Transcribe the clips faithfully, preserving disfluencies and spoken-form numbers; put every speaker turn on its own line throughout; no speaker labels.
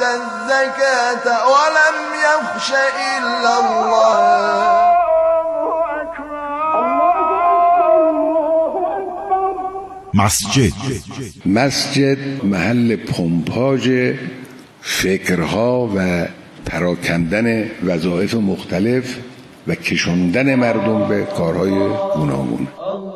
الزكاة ولم يخش إلا الله.
مسجد
مسجد محل پمپاژ فکرها و پراکندن وظایف مختلف و کشوندن مردم به کارهای گوناگون.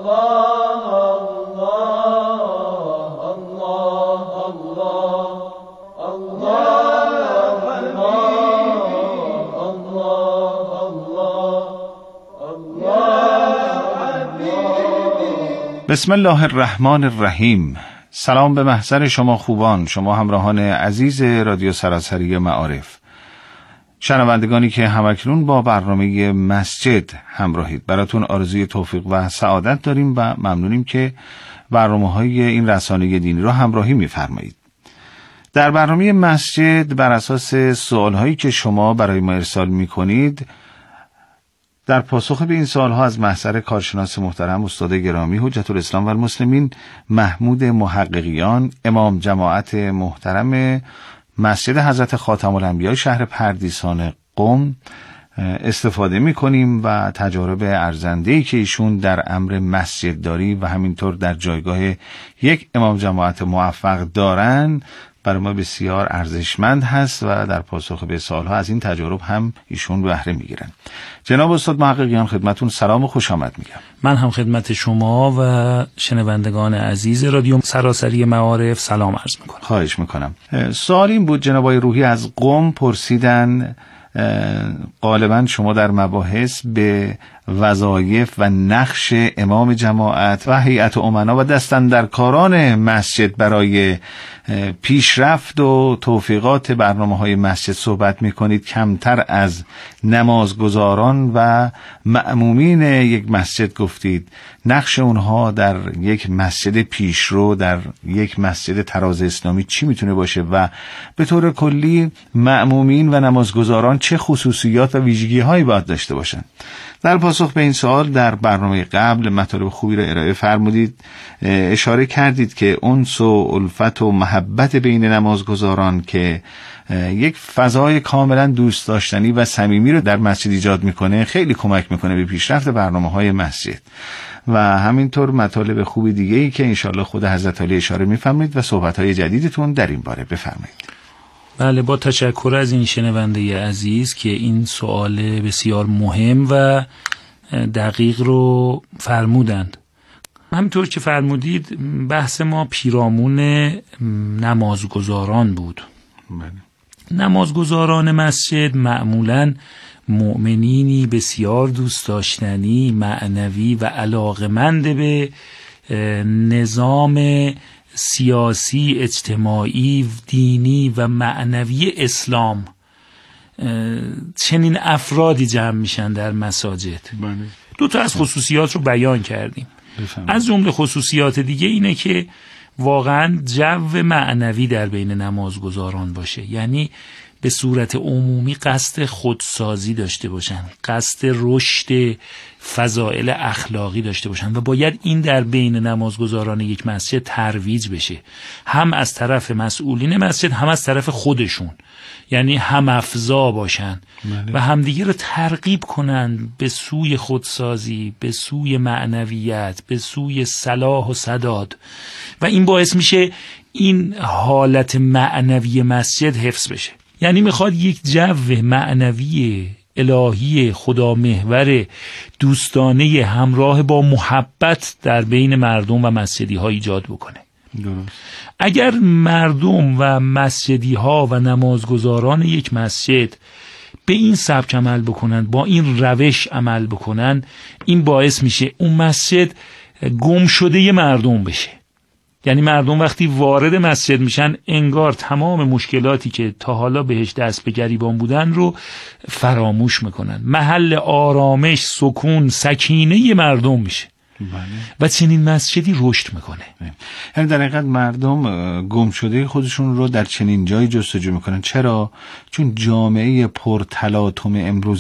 بسم الله الرحمن الرحیم. سلام به محضر شما خوبان، شما همراهان عزیز رادیو سراسری معارف، شنوندگانی که همکنون با برنامه مسجد همراهید. براتون آرزوی توفیق و سعادت داریم و ممنونیم که برنامه‌های این رسانه دینی رو همراهی می‌فرمایید. در برنامه مسجد بر اساس سوال‌هایی که شما برای ما ارسال می‌کنید، در پاسخ به این سوالها از محضر کارشناس محترم استاد گرامی حجت الاسلام و المسلمین محمود محققیان، امام جماعت محترم مسجد حضرت خاتم الانبیا شهر پردیسان قم استفاده می‌کنیم و تجارب ارزنده‌ای که ایشون در امر مسجدداری و همینطور در جایگاه یک امام جماعت موفق دارن برای ما بسیار ارزشمند هست و در پاسخ به سوالها از این تجارب هم ایشون بهره میگیرن. جناب استاد محققیان خدمتون سلام و خوش آمد میگم.
من هم خدمت شما و شنوندگان عزیز رادیو سراسری معارف سلام عرض میکنم.
خواهش میکنم. سوال این بود، جناب آقای روحی از قم پرسیدن غالبا شما در مباحث به وظایف و نقش امام جماعت و هیئت امنا و دستاندرکاران مسجد برای پیشرفت و توفیقات برنامه‌های مسجد صحبت می‌کنید، کمتر از نمازگزاران و مأمومین یک مسجد گفتید. نقش اونها در یک مسجد پیشرو، در یک مسجد تراز اسلامی چی میتونه باشه و به طور کلی مأمومین و نمازگزاران چه خصوصیات و ویژگی‌هایی باید داشته باشن؟ در پاسخ به این سوال در برنامه قبل مطالب خوبی را ارائه فرمودید. اشاره کردید که انس و الفت و محبت بین نمازگزاران که یک فضای کاملا دوست داشتنی و صمیمی رو در مسجد ایجاد میکنه خیلی کمک میکنه به پیشرفت برنامه‌های مسجد و همینطور مطالب خوبی دیگه‌ای که انشالله خود حضرت علی اشاره میفرمایید و صحبت‌های جدیدتون در این باره بفرمایید.
بله، با تشکر از این شنونده عزیز که این سوال بسیار مهم و دقیق رو فرمودند. همینطور که فرمودید بحث ما پیرامون نمازگزاران بود. بله. نمازگزاران مسجد معمولاً مؤمنینی بسیار دوست داشتنی، معنوی و علاقمند به نظام سیاسی، اجتماعی، دینی و معنوی اسلام، چنین افرادی جمع میشن در مساجد. بله. دو تا از خصوصیات رو بیان کردیم. بفهم. از جمله خصوصیات دیگه اینه که واقعا جو معنوی در بین نمازگزاران باشه، یعنی به صورت عمومی قصد خودسازی داشته باشن، قصد رشد فضائل اخلاقی داشته باشن و باید این در بین نمازگزاران یک مسجد ترویج بشه، هم از طرف مسئولین مسجد هم از طرف خودشون، یعنی هم افزا باشن. ماله. و همدیگه رو ترغیب کنن به سوی خودسازی، به سوی معنویت، به سوی صلاح و سداد و این باعث میشه این حالت معنوی مسجد حفظ بشه. یعنی میخواد یک جو معنوی الهی خدا محور دوستانه همراه با محبت در بین مردم و مسجدی ها ایجاد بکنه. درست. اگر مردم و مسجدی ها و نمازگزاران یک مسجد به این سبک عمل بکنن، با این روش عمل بکنن، این باعث میشه اون مسجد گم شده مردم بشه. یعنی مردم وقتی وارد مسجد میشن انگار تمام مشکلاتی که تا حالا بهش دست به گریبان بودن رو فراموش میکنن، محل آرامش، سکون، سکینه مردم میشه. بله. و چنین مسجدی رشد میکنه.
یعنی در حقیقت مردم گم شده خودشون رو در چنین جایی جستجو میکنن. چرا؟ چون جامعه پرتلاطم امروز ما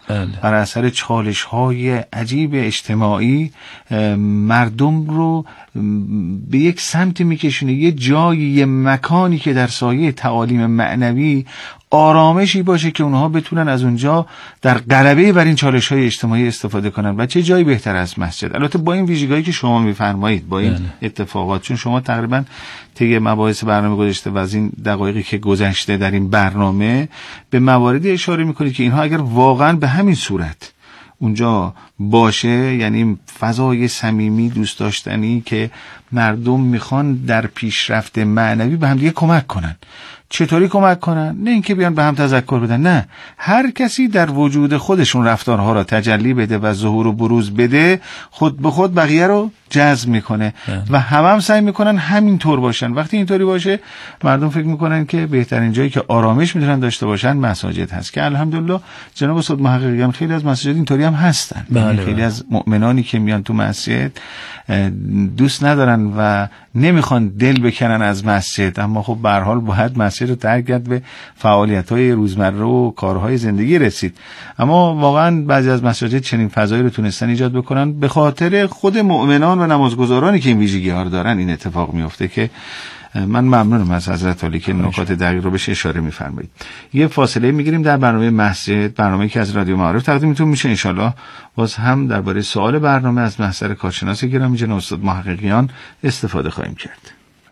بر اثر چالش های عجیب اجتماعی مردم رو به یک سمت میکشونه، یه جایی، یه مکانی که در سایه تعالیم معنوی آرامشی باشه که اونها بتونن از اونجا در غلبه بر این چالش های اجتماعی استفاده کنن. و چه جایی بهتر از مسجد؟ البته با این ویژگی‌هایی که شما میفرمایید، با این بله. اتفاقات، چون شما تقریبا طی مباحث برنامه گذشته و از این دقایقی که گذشته در این برنامه به مواردی اشاره میکنید که اینها اگر واقعا به همین صورت اونجا باشه، یعنی فضای صمیمی دوست داشتنی که مردم میخوان در پیشرفت معنوی به هم دیگه کمک کنن. چطوری کمک کنن؟ نه اینکه بیان به هم تذکر بدن، نه، هر کسی در وجود خودشون رفتارها را تجلی بده و ظهور و بروز بده، خود به خود بقیه رو جذب میکنه و هم هم سعی میکنن همین طور باشن. وقتی اینطوری باشه مردم فکر میکنن که بهترین جایی که آرامش میتونن داشته باشن مساجد هست، که الحمدلله جناب استاد محققیان خیلی از مساجد اینطوری هم هستن. بله. خیلی از مؤمنانی که میان تو مسجد دوست ندارن و نمیخوان دل بکنن از مسجد، اما خب به هر حال باید مسجد رو ترک کرد، به فعالیت‌های روزمره و کارهای زندگی رسید. اما واقعا بعضی از مساجد چنین فضایی رو تونستن ایجاد بکنن به خاطر خود مؤمنان و نمازگزارانی که این ویژگی‌ها رو دارن. این اتفاق میفته که من ممنونم از حضرت عالی که نکات دقیق رو بهش اشاره می‌فرمایید. یه فاصله می‌گیریم در برنامه مسجد، برنامه‌ای که از رادیو معارف تقدیمتون میشه. ان شاءالله باز هم درباره سوال برنامه از محضر کارشناس گرامی جناب استاد محققیان استفاده خواهیم کرد.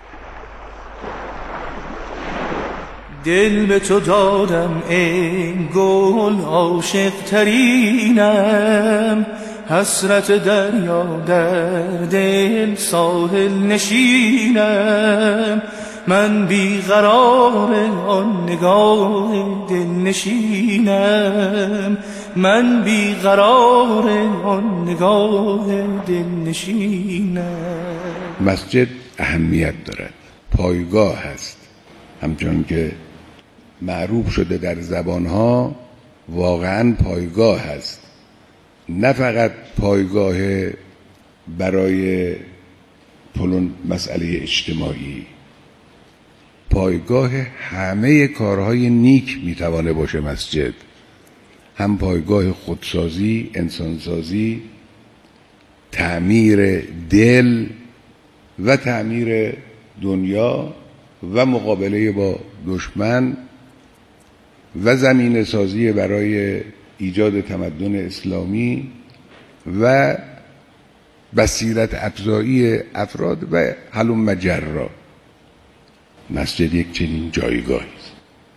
دل به تو دادم ای گل عاشق ترینم، حسرت دریا در دل ساحل نشینم، من بیقرار آن نگاه دل نشینم، من بیقرار آن نگاه دل نشینم.
مسجد اهمیت دارد، پایگاه هست، همچون که معروف شده در زبانها، واقعا پایگاه هست. نه فقط پایگاه برای پلون مسئله اجتماعی، پایگاه همه کارهای نیک میتوانه باشه مسجد، هم پایگاه خودسازی، انسانسازی، تعمیر دل و تعمیر دنیا و مقابله با دشمن و زمینه سازی برای ایجاد تمدن اسلامی و بصیرت افزایی افراد و هلم مجرا. مسجد یک چنین جایگاهی است.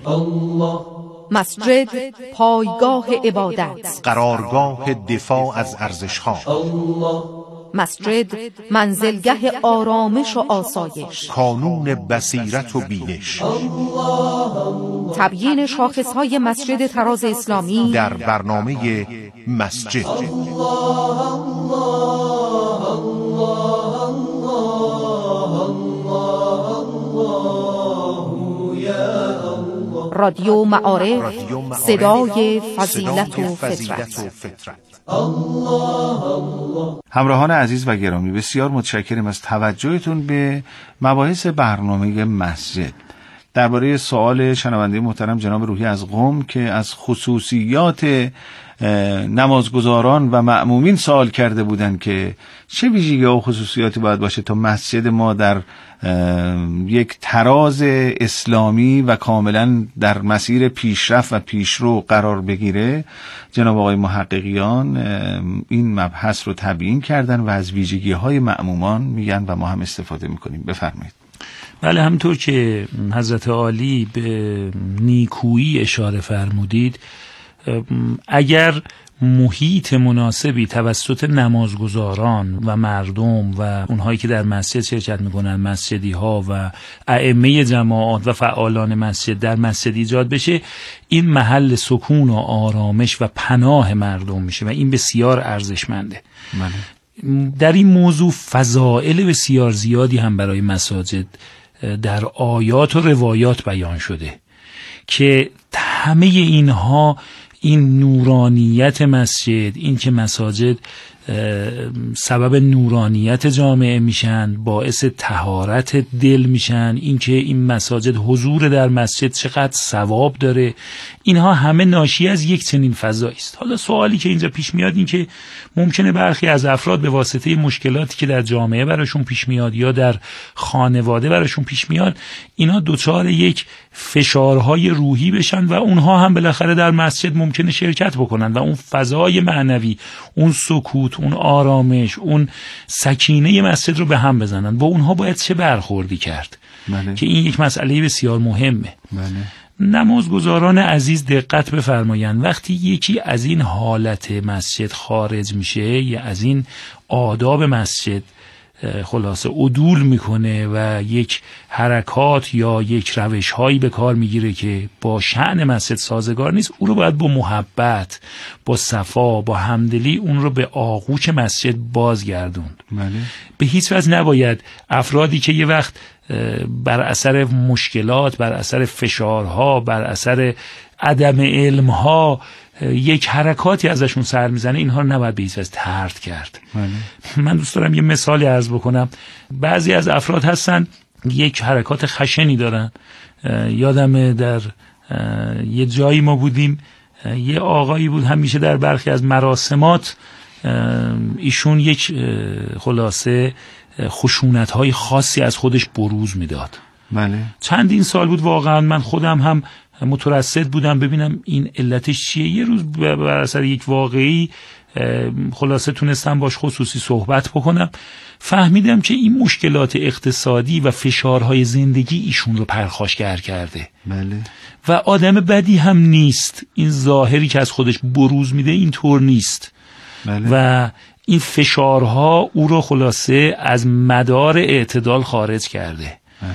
مسجد پایگاه عبادت،
قرارگاه دفاع از ارزش‌ها،
مسجد منزلگه آرامش و آسایش،
کانون بصیرت و بینش.
تبیین شاخصهای مسجد طراز اسلامی
در برنامه مسجد.
رادیو معارف، صدای فضیلت و فطرت.
همراهان عزیز و گرامی، بسیار متشکرم از توجهتون به مباحث برنامه مسجد. درباره سوال شنونده محترم جناب روحی از قم که از خصوصیات نمازگزاران و مأمومین سوال کرده بودند که چه ویژگی‌ها و خصوصیاتی باید باشه تا مسجد ما در یک تراز اسلامی و کاملا در مسیر پیشرفت و پیشرو قرار بگیره، جناب آقای محققیان این مبحث رو تبیین کردن و از ویژگی‌های مأمومان میگن و ما هم استفاده میکنیم. بفرمایید.
بله، همطور که حضرت عالی به نیکویی اشاره فرمودید، اگر محیط مناسبی توسط نمازگزاران و مردم و اونهایی که در مسجد شرکت میکنن، مسجدی ها و ائمه جماعات و فعالان مسجد در مسجد ایجاد بشه، این محل سکون و آرامش و پناه مردم میشه و این بسیار ارزشمنده. بله. در این موضوع فضائل بسیار زیادی هم برای مساجد در آیات و روایات بیان شده که همه اینها، این نورانیت مسجد، این که مساجد سبب نورانیت جامعه میشن، باعث طهارت دل میشن، اینکه این مساجد حضور در مسجد چقدر ثواب داره، اینها همه ناشی از یک چنین فضایی است. حالا سوالی که اینجا پیش میاد این که ممکنه برخی از افراد به واسطه مشکلاتی که در جامعه براشون پیش میاد یا در خانواده براشون پیش میاد، اینا دوچار یک فشارهای روحی بشن و اونها هم بالاخره در مسجد ممکنه شرکت بکنن و اون فضای معنوی، اون سکوت، اون آرامش، اون سکینه مسجد رو به هم بزنن. با اونها باید چه برخوردی کرد؟ بله. که این یک مسئله بسیار مهمه. بله. نمازگزاران عزیز دقت بفرمایند، وقتی یکی از این حالت مسجد خارج میشه یا از این آداب مسجد خلاصه عدول میکنه و یک حرکات یا یک روش هایی به کار میگیره که با شأن مسجد سازگار نیست، او رو باید با محبت، با صفا، با همدلی اون رو به آغوش مسجد بازگردوند. بله. به هیچ وجه نباید افرادی که یه وقت بر اثر مشکلات، بر اثر فشارها، بر اثر عدم علمها یک حرکاتی ازشون سر میزنه، اینها رو نباید به هیچ وجه طرد کرد. بله. من دوست دارم یه مثالی عرض بکنم. بعضی از افراد هستن یک حرکات خشنی دارن. یادمه در یه جایی ما بودیم، یه آقایی بود همیشه در برخی از مراسمات ایشون یک خلاصه خشونت‌های خاصی از خودش بروز میداد. بله. چندین سال بود واقعا من خودم هم مترصد بودم ببینم این علتش چیه. یه روز بر اثر یک واقعی خلاصه تونستم باش خصوصی صحبت بکنم، فهمیدم که این مشکلات اقتصادی و فشارهای زندگی ایشون رو پرخاشگر کرده. بله. و آدم بدی هم نیست، این ظاهری که از خودش بروز میده این طور نیست. بله. و این فشارها او رو خلاصه از مدار اعتدال خارج کرده. بله.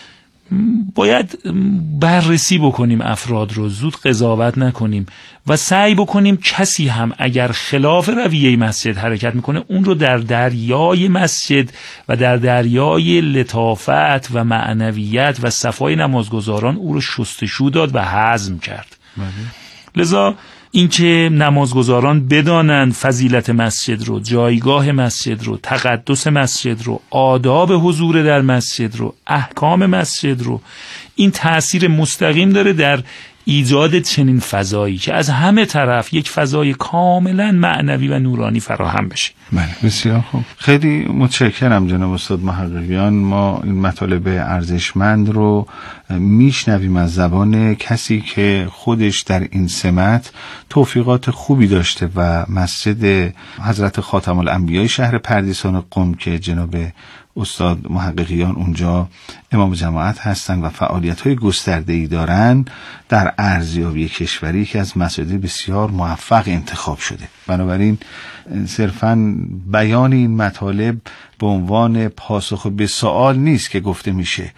باید بررسی بکنیم افراد رو، زود قضاوت نکنیم و سعی بکنیم کسی هم اگر خلاف رویه مسجد حرکت میکنه اون رو در دریای مسجد و در دریای لطافت و معنویت و صفای نمازگزاران او رو شستشو داد و هضم کرد. بله. لذا اینکه نمازگزاران بدانند فضیلت مسجد رو، جایگاه مسجد رو، تقدس مسجد رو، آداب حضور در مسجد رو، احکام مسجد رو، این تأثیر مستقیم داره در ایجاد چنین فضایی که از همه طرف یک فضای کاملا معنوی و نورانی فراهم بشه.
بله، بسیار خوب. خیلی متشکرم جناب استاد محققیان. ما این مطالب ارزشمند رو میشنویم از زبان کسی که خودش در این سمت توفیقات خوبی داشته و مسجد حضرت خاتم الانبیاء شهر پردیسان قم که جناب استاد محققیان اونجا امام جماعت هستن و فعالیت‌های گسترده‌ای دارن، در ارزیابی کشوری که از مساجد بسیار موفق انتخاب شده. بنابراین صرفاً بیان این مطالب به عنوان پاسخ به سوال نیست که گفته میشه،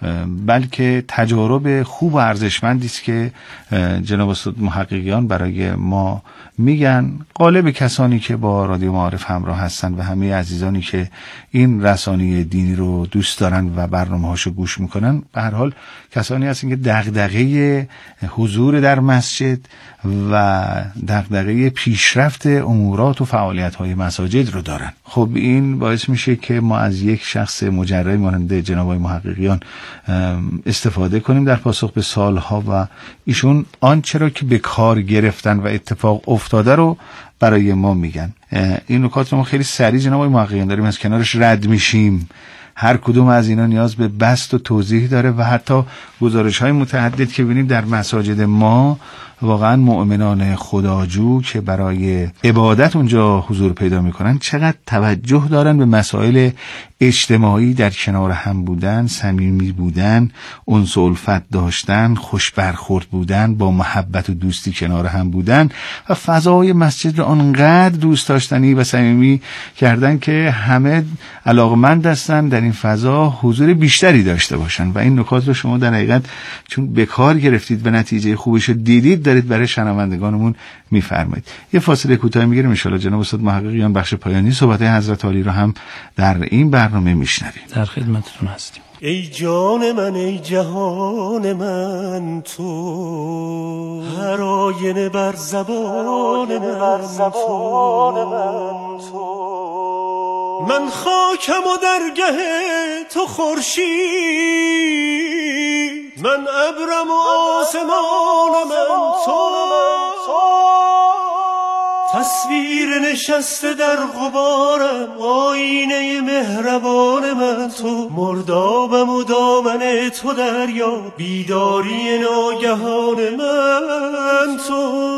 بلکه تجارب خوب و ارزشمندی است که جناب استاد محققیان برای ما میگن. غالب کسانی که با رادیو معارف همراه هستن و همه عزیزانی که این رسانه دینی رو دوست دارن و برنامه‌هاشو گوش میکنن، به هر حال کسانی هستن که دغدغه حضور در مسجد و دغدغه پیشرفت امورات و فعالیت‌های مساجد رو دارن. خب این باعث میشه که ما از یک شخص مجرد مانند جناب آقای محققیان استفاده کنیم در پاسخ به سالها و ایشون آنچه را که به کار گرفتن و اتفاق افتاده رو برای ما میگن. این نکات رو ما خیلی سریع جناب آقای محققیان داریم از کنارش رد میشیم. هر کدوم از اینا نیاز به بسط و توضیح داره و حتی گزارش‌های متعدد که ببینیم در مساجد ما واقعا مؤمنان خداجو که برای عبادت اونجا حضور پیدا میکنن چقدر توجه دارن به مسائل اجتماعی، در کنار هم بودن، صمیمی بودن، انس و الفت داشتن، خوش برخورد بودن، با محبت و دوستی کنار هم بودن و فضای مسجد رو آنقدر دوست داشتنی و صمیمی کردن که همه علاقمند هستن در این فضا حضور بیشتری داشته باشن و این نکات رو شما در حقیقت چون به کار گرفتید و نتیجه خوبش رو دیدید دارید برای شنوندگانمون میفرمایید. یه فاصله کوتاه میگیریم، ان شاءالله جناب استاد محققیان بخش پایانی صحبت حضرت عالی رو هم در این برنامه میشنویم.
در خدمتتون هستیم.
ای جان من ای جهان من تو، هر آینه بر زبان من تو. من خاکم و درگه تو خورشید، من ابرم و آسمان من تو. تصویر نشسته در غبارم، آینه مهربان من تو. مردابم و دامن تو دریا، بیداری ناگهان من تو.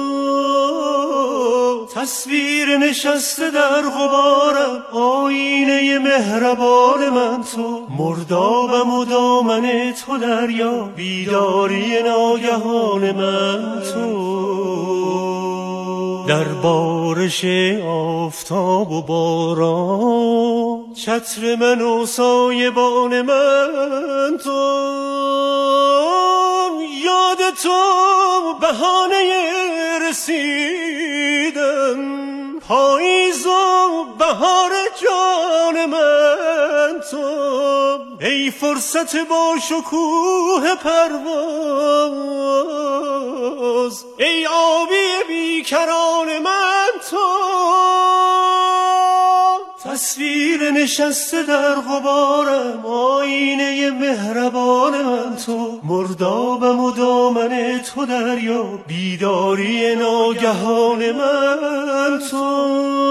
تصویر نشسته در غبارم، آینه مهربان من تو. مردابم و دامن تو دریا، بیداری ناگهان من تو. در بارش آفتاب و باران، چتر من و سایبان من تو. یاد تو بهانه رسیدن، پاییز و بهار جان من تو. ای فرصت با شکوه پرواز، ای آبی بیکران من تو. تصویر نشسته در غبارم، آینه مهربان من تو. مردابم و دامن تو دریا، بیداری ناگهان من تو.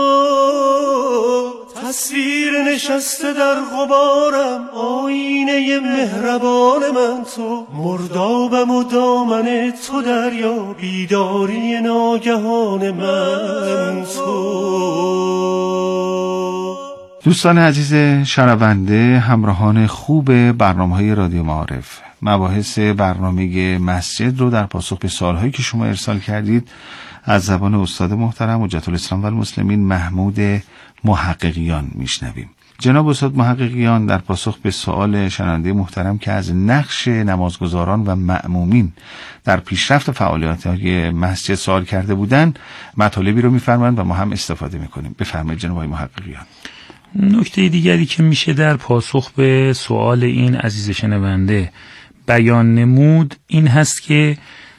تصویر نشسته در غبارم، آینه مهربان من تو. مردابم و دامن تو دریا، بیداری ناگهان من تو.
دوستان عزیز شنونده، همراهان خوب برنامه‌های رادیو معارف، مباحث برنامه مسجد رو در پاسخ به سوالهایی که شما ارسال کردید از زبان استاد محترم حجت الاسلام و المسلمین محمود محققیان میشنویم. جناب استاد محققیان در پاسخ به سوال شنونده محترم که از نقش نمازگزاران و مأمومین در پیشرفت فعالیت‌های مسجد سوال کرده بودند، مطالبی رو می‌فرمایند و ما هم استفاده می‌کنیم. بفرمایید جناب محققیان.
نکته دیگری که میشه در پاسخ به سوال این عزیز شنونده بیان نمود این هست که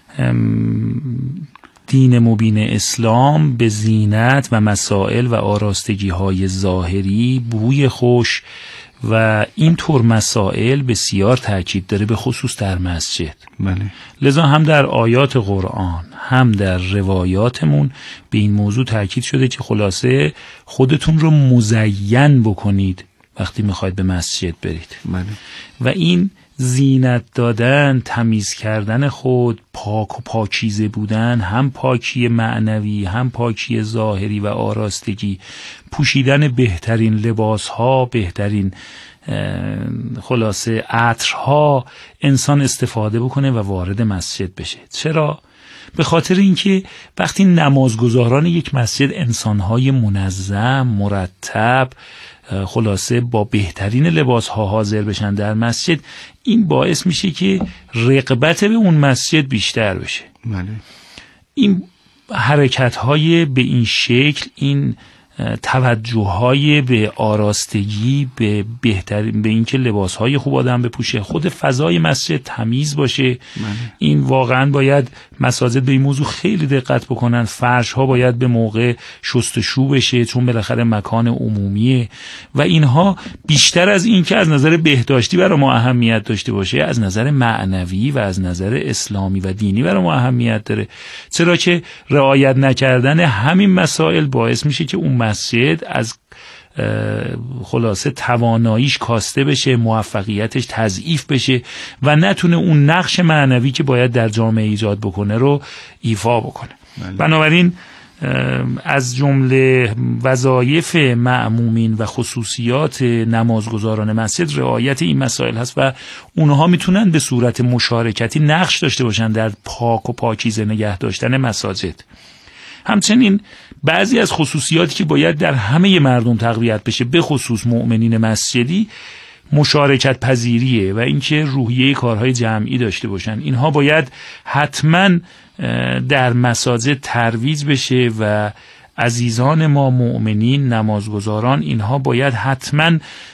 دین مبین اسلام به زینت و مسائل و آراستگی های ظاهری، بوی خوش و این طور مسائل بسیار تاکید داره، به خصوص در مسجد.
بله.
لذا هم در آیات قرآن هم در روایاتمون به این موضوع تاکید شده که خلاصه خودتون رو مزین بکنید وقتی میخواید به مسجد برید.
بله.
و این زینت دادن، تمیز کردن خود، پاک و پاکیزه بودن، هم پاکی معنوی هم پاکی ظاهری و آراستگی، پوشیدن بهترین لباسها، بهترین خلاصه عطرها، انسان استفاده بکنه و وارد مسجد بشه. چرا؟ به خاطر اینکه وقتی نمازگزاران یک مسجد انسانهای منظم، مرتب، خلاصه با بهترین لباس ها حاضر بشن در مسجد، این باعث میشه که رغبت به اون مسجد بیشتر بشه.
بله.
این حرکت های به این شکل، این توجه های به آراستگی، به بهترین، به اینکه لباس های خوب آدم بپوشه، خود فضای مسجد تمیز باشه.
بله.
این واقعا باید مساجد به این موضوع خیلی دقت بکنن. فرش ها باید به موقع شستشو بشه، چون بالاخره مکان عمومیه و اینها بیشتر از این که از نظر بهداشتی برای ما اهمیت داشته باشه، از نظر معنوی و از نظر اسلامی و دینی برای ما اهمیت داره. چرا که رعایت نکردن همین مسائل باعث میشه که اون مسجد از خلاصه تواناییش کاسته بشه، موفقیتش تضعیف بشه و نتونه اون نقش معنوی که باید در جامعه ایجاد بکنه رو ایفا بکنه. بله. بنابراین از جمله وظایف مأمومین و خصوصیات نمازگزاران مسجد رعایت این مسائل هست و اونها میتونن به صورت مشارکتی نقش داشته باشن در پاک و پاکیزه نگه داشتن مساجد. همچنین بعضی از خصوصیاتی که باید در همه مردم تقویت بشه، به خصوص مؤمنین مسجدی، مشارکت پذیریه و اینکه روحیه کارهای جمعی داشته باشن. اینها باید حتما در مساجد ترویج بشه و عزیزان ما مؤمنین نمازگزاران اینها باید حتما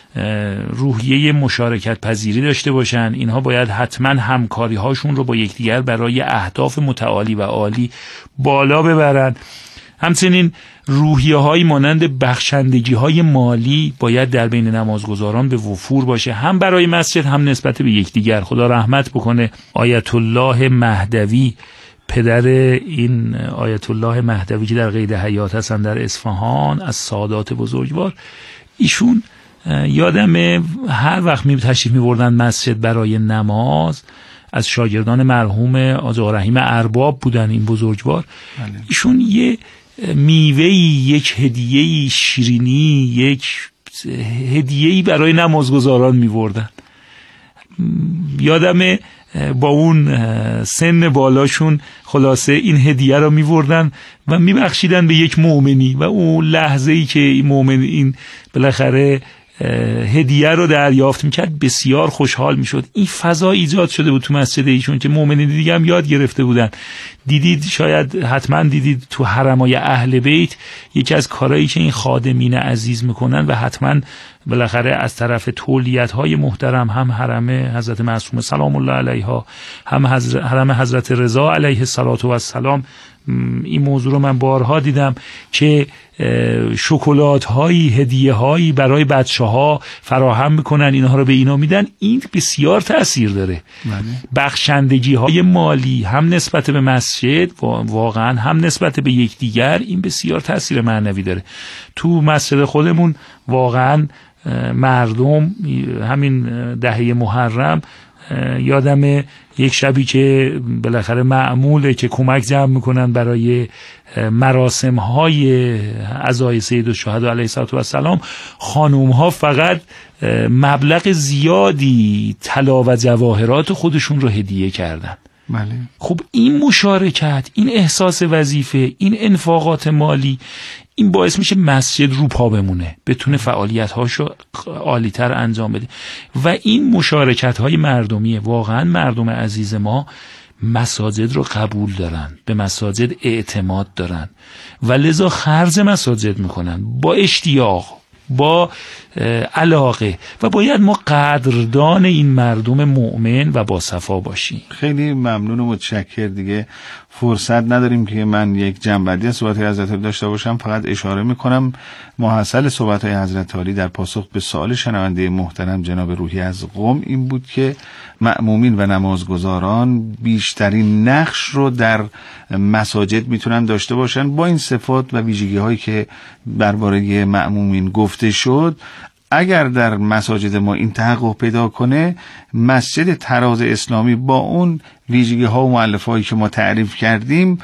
روحیه مشارکت پذیری داشته باشن. اینها باید حتما همکاری هاشون رو با یکدیگر برای اهداف متعالی و عالی بالا ببرن. همچنین روحیه های مانند بخشندگی های مالی باید در بین نمازگزاران به وفور باشه، هم برای مسجد هم نسبت به یکدیگر. خدا رحمت بکنه آیت الله مهدوی، پدر این آیت الله مهدوی که در قید حیات هستن در اصفهان، از سادات بزرگوار. ایشون یادم هر وقت می تشریف می بردن مسجد برای نماز، از شاگردان مرحوم آقا رحیم ارباب بودن این بزرگوار. ایشون یه میوهی، یک هدیه‌ای شیرینی، یک هدیه‌ای برای نمازگزاران می بردن. یادم با اون سن بالاشون خلاصه این هدیه را می‌بردن و می‌بخشیدن به یک مؤمنی و اون لحظه‌ای که این مؤمن این بالاخره هدیه رو دریافت می‌کرد بسیار خوشحال می‌شد. این فضا ایجاد شده بود تو مسجد ایشون که مؤمنین دیگه هم یاد گرفته بودن. دیدید، شاید حتما دیدید تو حرمای اهل بیت یکی از کارهایی که این خادمین عزیز میکنن و حتما بالاخره از طرف تولیت‌های محترم، هم حرم حضرت معصومه سلام الله علیها، هم حضرت حرم حضرت رضا علیه السلام، این موضوع رو من بارها دیدم که شکلات هایی، هدیه هایی برای بچه ها فراهم میکنن، اینها رو به اینا میدن. این بسیار تأثیر داره. بخشندگی های مالی هم نسبت به مسجد واقعا هم نسبت به یکدیگر، این بسیار تأثیر معنوی داره. تو مسجد خودمون واقعا مردم همین دهه محرم، یادم یک شبی که بالاخره معموله که کمک جمع میکنن برای مراسم های عزای سید الشهدا علیه السلام، خانوم ها فقط مبلغ زیادی طلا و جواهرات خودشون رو هدیه کردن.
بله.
خب این مشارکت، این احساس وظیفه، این انفاقات مالی، این باعث میشه مسجد رو پا بمونه، بتونه فعالیت‌هاشو عالی‌تر انجام بده. و این مشارکت‌های مردمیه. واقعا مردم عزیز ما مساجد رو قبول دارن، به مساجد اعتماد دارن و لذا خرج مساجد میکنن با اشتیاق، با علاقه، و باید ما قدردان این مردم مؤمن و با صفا باشیم.
خیلی ممنون و متشکر. دیگه فرصت نداریم که من یک جنبندی از صحبت های حضرت علی داشته باشم. فقط اشاره میکنم محصل صحبت های حضرت علی در پاسخ به سوال شنونده محترم جناب روحی از قم این بود که مأمومین و نمازگزاران بیشترین نقش رو در مساجد میتونن داشته باشن. با این صفات و ویژگی هایی که درباره مأمومین گفته شد، اگر در مساجد ما این تحقق پیدا کنه، مسجد تراز اسلامی با اون ویژگی ها و مؤلفه هایی که ما تعریف کردیم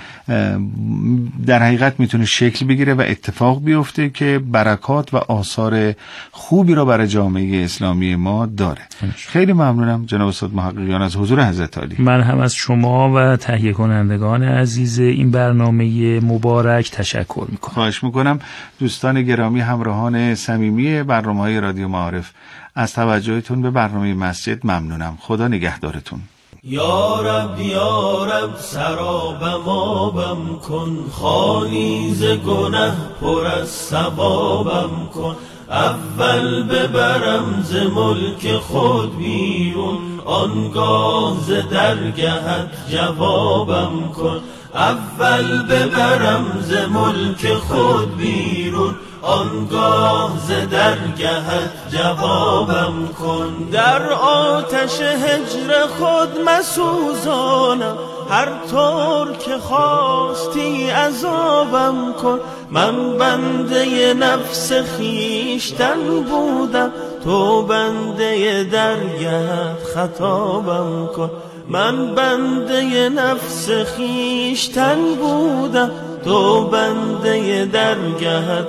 در حقیقت میتونه شکل بگیره و اتفاق بیفته که برکات و آثار خوبی رو برای جامعه اسلامی ما داره. خیلی ممنونم جناب استاد محققیان از حضور حضرت علی.
من هم از شما و تهیه کنندگان عزیز این برنامه مبارک تشکر میکنم.
خواهش میکنم. دوستان گرامی، همراهان صمیمی برنامه‌های رادیو معارف، از توجهتون به برنامه مسجد ممنونم. خدا نگهدارتون.
یا رب یا رب سرابم آبم کن، خالی ز گنه پر از ثوابم کن. اول ببرم ز ملک خود بیرون، آنگاه ز درگهت جوابم کن. اول ببرم ز ملک خود بیرون، آنگاه ز درگهت جوابم کن. در آتش هجر خود مسوزانم، هر طور که خواستی عذابم کن. من بنده نفس خیشتن بودم، تو بنده درگهت خطابم کن. من بنده نفس خیشتن بودم، تو بنده درگهت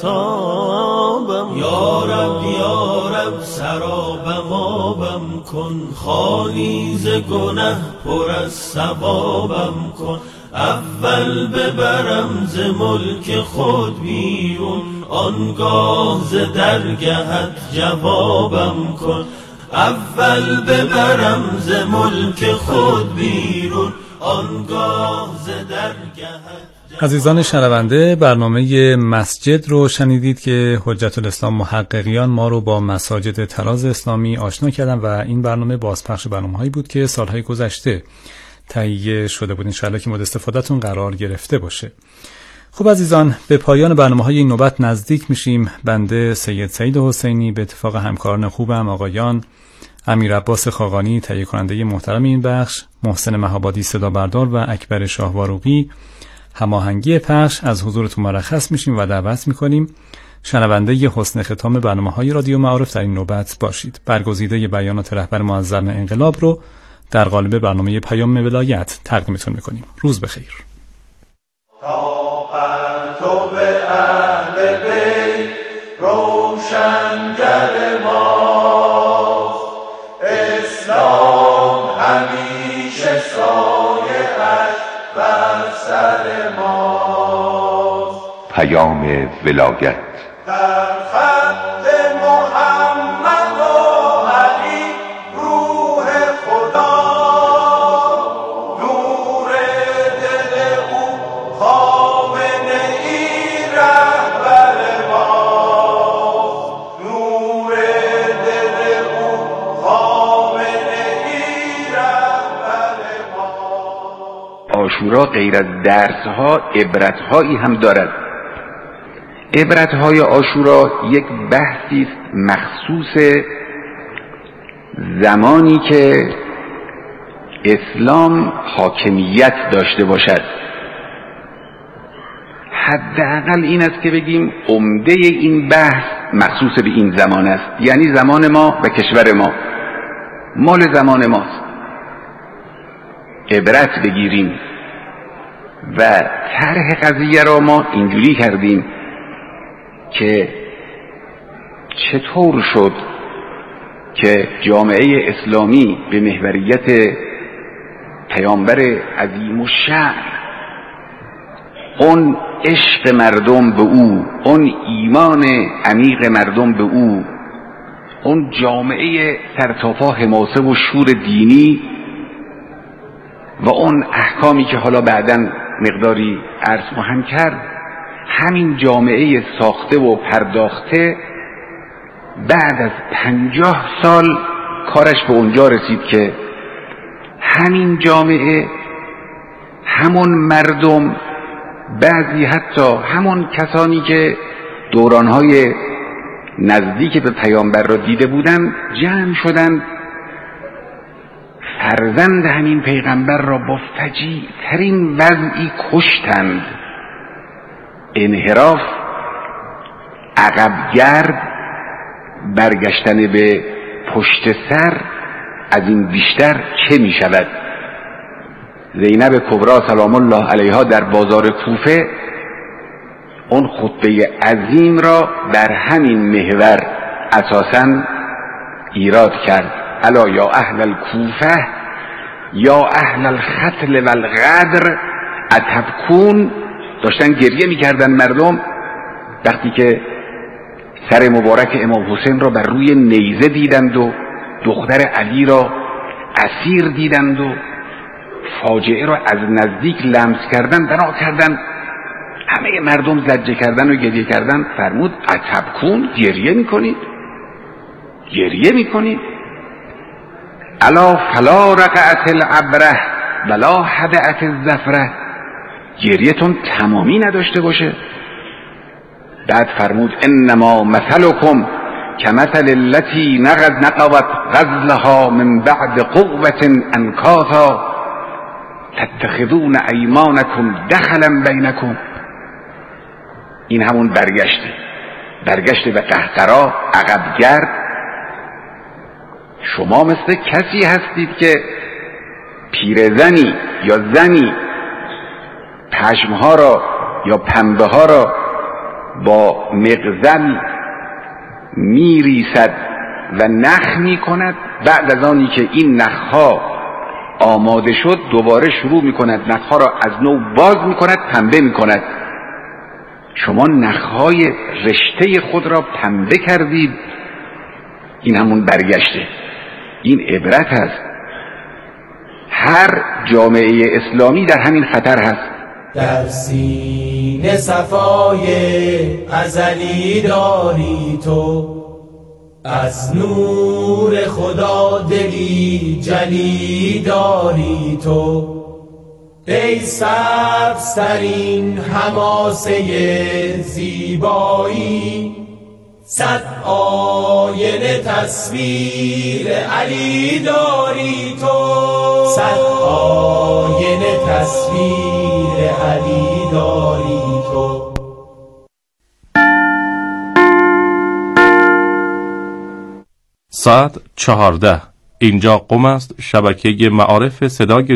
خطابم. یا رب یا رب سرابم آبم کن، خالی ز گنه پر از ثوابم کن. اول ببرم ز ملک خود بیرون، آنگاه ز درگهت جوابم کن. اول ببرم ز ملک خود بیرون، آنگاه ز درگهت
عزیزان شنونده، برنامه مسجد رو شنیدید که حجت الاسلام محققیان ما رو با مساجد طراز اسلامی آشنا کردن و این برنامه بازپخش برنامه‌هایی بود که سالهای گذشته تهیه شده بود. انشاءالله که مورد استفادهتون قرار گرفته باشه. خب عزیزان، به پایان برنامه‌های این نوبت نزدیک میشیم. بنده سید سعید حسینی به اتفاق همکاران خوبم آقایان امیر عباس خاقانی تهیه کننده محترم این بخش، محسن مهابادی صدا بردار و اکبر شاهواروقی هماهنگی پخش، از حضورتون مرخص میشیم و دعوت میکنیم شنونده ی حسن ختام برنامه‌های رادیو معارف در این نوبت باشید. برگزیده بیانات رهبر معظم انقلاب رو در قالب برنامه پیام ولایت تقدیمتون میکنیم. روز بخیر.
روشنگر ماست اسلام، همیشه سایه اش بر سر ماست.
پیام ولایت
در خط محمد و علی روح خدا، نور دل او خامنه ای رهبر ماست. نور دل او خامنه ای رهبر ماست.
عاشورا غیر از درس‌ها عبرت‌هایی هم دارد. عبرت‌های عاشورا یک بحثی است مخصوص زمانی که اسلام حاکمیت داشته باشد. حداقل این است که بگیم عمده این بحث مخصوص به این زمان است، یعنی زمان ما و کشور ما، مال زمان ماست. عبرت بگیریم و طرح قضیه را ما اینجوری کردیم که چطور شد که جامعه اسلامی به محوریت پیامبر عظیم الشأن، اون عشق مردم به او، اون ایمان عمیق مردم به او، اون جامعه سرتاپا حماسه و شور دینی و اون احکامی که حالا بعداً مقداری عرض خواهم کرد، همین جامعه ساخته و پرداخته بعد از پنجاه سال کارش به اونجا رسید که همین جامعه، همون مردم، بعضی حتی همون کسانی که دورانهای نزدیک به پیامبر را دیده بودند جمع شدند فرزند همین پیغمبر را با فجیع ترین وضعی کشتند. انحراف، عقبگرد، برگشتن به پشت سر، از این بیشتر چه می شود؟ زینب کبری سلام الله علیها در بازار کوفه اون خطبه عظیم را در همین محور اساساً ایراد کرد. الا یا اهل الکوفه یا اهل الختل والغدر اتبکون. داشتن گریه میکردن مردم وقتی که سر مبارک امام حسین را بر روی نیزه دیدند و دختر علی را اسیر دیدند و فاجعه را از نزدیک لمس کردن، بنا کردن همه مردم زجه کردن و گریه کردن. فرمود اتبکون، گریه میکنید؟ گریه میکنید؟ الا فلا رقعت العبره ولا هدأت الزفره. گریه‌تون تمامی نداشته باشه. بعد فرمود انما مثلکم کمثل التي نقض نقضت غزلها من بعد قوة انکاثا تتخذون ایمانکم دخلا بینکم. این همون برگشته برگشته به قهقرا، عقبگرد. شما مثل کسی هستید که پیرزنی یا زنی پشمها را یا پنبه ها را با مغزل میریسد و نخ می کند. بعد از آنی که این نخها آماده شد دوباره شروع می کند نخها را از نو باز می کند، پنبه می کند. شما نخهای رشته خود را پنبه کردید. این همون برگشته. این عبرت هست. هر جامعه اسلامی در همین خطر هست.
در سینه صفای ازلی داری تو، از نور خدا دلی جلی داری تو. ای سبزترین حماسه زیبایی، صد آینه تصویر علی داری تو، صد آینه تصویر علی داری تو.
ساعت چهارده. اینجا قم است، شبکه معارف صدای